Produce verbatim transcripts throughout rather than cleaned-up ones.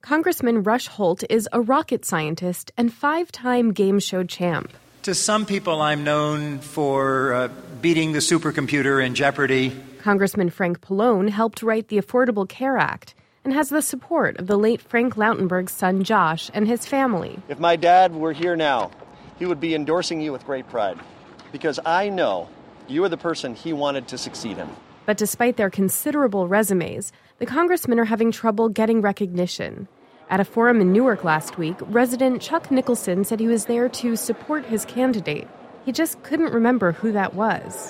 Congressman Rush Holt is a rocket scientist and five-time game show champ. To some people, I'm known for uh, beating the supercomputer in Jeopardy! Congressman Frank Pallone helped write the Affordable Care Act and has the support of the late Frank Lautenberg's son Josh and his family. If my dad were here now, he would be endorsing you with great pride, because I know you are the person he wanted to succeed him. But despite their considerable resumes, the congressmen are having trouble getting recognition. At a forum in Newark last week, resident Chuck Nicholson said he was there to support his candidate. He just couldn't remember who that was.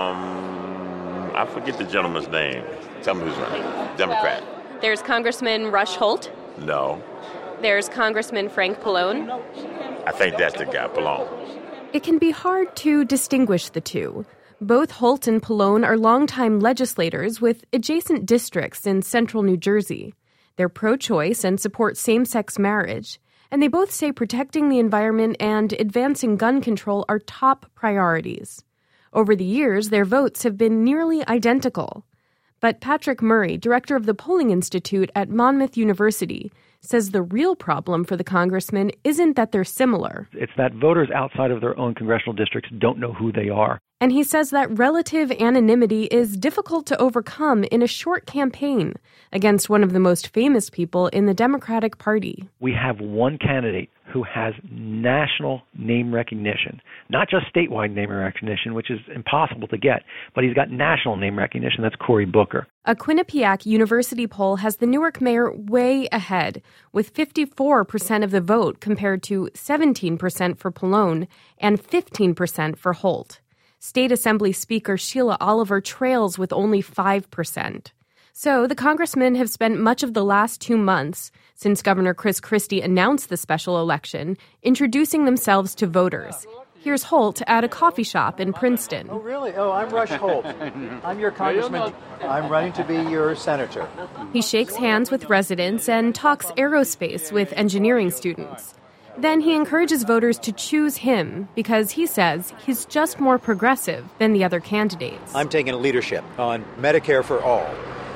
Um, I forget the gentleman's name. Tell me who's running. Democrat. There's Congressman Rush Holt. No. There's Congressman Frank Pallone. I think that's the guy, Pallone. It can be hard to distinguish the two. Both Holt and Pallone are longtime legislators with adjacent districts in central New Jersey. They're pro-choice and support same-sex marriage, and they both say protecting the environment and advancing gun control are top priorities. Over the years, their votes have been nearly identical. But Patrick Murray, director of the Polling Institute at Monmouth University, says the real problem for the congressmen isn't that they're similar. It's that voters outside of their own congressional districts don't know who they are. And he says that relative anonymity is difficult to overcome in a short campaign against one of the most famous people in the Democratic Party. We have one candidate who has national name recognition, not just statewide name recognition, which is impossible to get, but he's got national name recognition. That's Cory Booker. A Quinnipiac University poll has the Newark mayor way ahead, with fifty-four percent of the vote compared to seventeen percent for Pallone and fifteen percent for Holt. State Assembly Speaker Sheila Oliver trails with only five percent. So the congressmen have spent much of the last two months, since Governor Chris Christie announced the special election, introducing themselves to voters. Here's Holt at a coffee shop in Princeton. Oh, really? Oh, I'm Rush Holt. I'm your congressman. I'm running to be your senator. He shakes hands with residents and talks aerospace with engineering students. Then he encourages voters to choose him because he says he's just more progressive than the other candidates. I'm taking leadership on Medicare for all,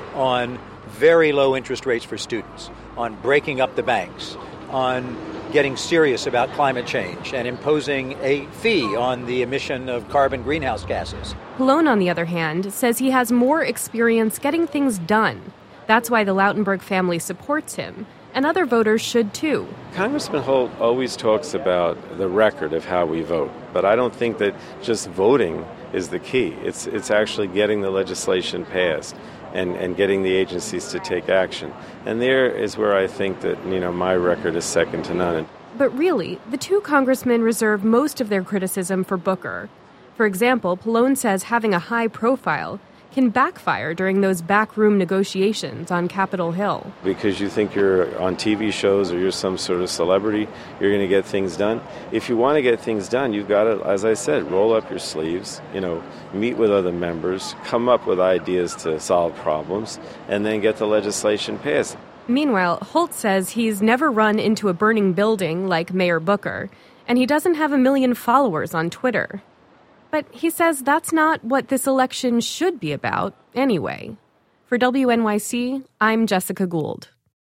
on very low interest rates for students, on breaking up the banks, on getting serious about climate change and imposing a fee on the emission of carbon greenhouse gases. Pallone, on the other hand, says he has more experience getting things done. That's why the Lautenberg family supports him. And other voters should, too. Congressman Holt always talks about the record of how we vote, but I don't think that just voting is the key. It's it's actually getting the legislation passed and, and getting the agencies to take action. And there is where I think that, you know, my record is second to none. But really, the two congressmen reserve most of their criticism for Booker. For example, Pallone says having a high profile can backfire during those backroom negotiations on Capitol Hill. Because you think you're on T V shows or you're some sort of celebrity, you're going to get things done. If you want to get things done, you've got to, as I said, roll up your sleeves, you know, meet with other members, come up with ideas to solve problems, and then get the legislation passed. Meanwhile, Holt says he's never run into a burning building like Mayor Booker, and he doesn't have a million followers on Twitter. But he says that's not what this election should be about anyway. For W N Y C, I'm Jessica Gould.